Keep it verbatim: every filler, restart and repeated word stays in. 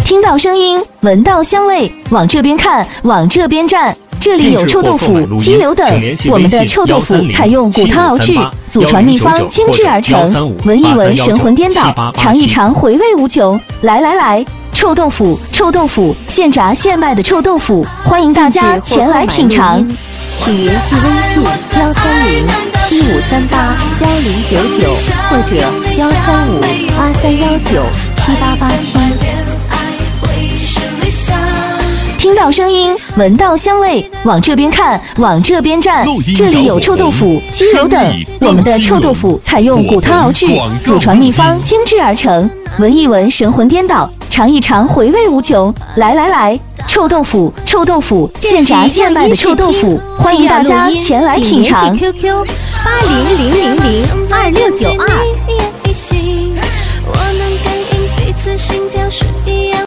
听到声音，闻到香味，往这边看，往这边站。这里有臭豆腐、鸡柳等，我们的臭豆腐采用骨汤熬制，祖传秘方精制而成，闻一闻神魂颠倒，尝一尝回味无穷。来来来，臭豆腐，臭豆腐，现炸现卖的臭豆腐，欢迎大家前来品尝。 请联系微信幺三零七五三八幺零九九或者幺三五八三幺九七八八七。 听到声音，闻到香味，往这边看，往这边站。这里有臭豆腐、鸡柳等，我们的臭豆腐采用骨汤熬制，祖传秘方精制而成，闻一闻神魂颠倒，尝一尝回味无穷。来来来，臭豆腐，臭豆腐，现炸现卖的臭豆腐，欢迎大家前来品尝。 请联系 Q Q 八零零零零二六九二。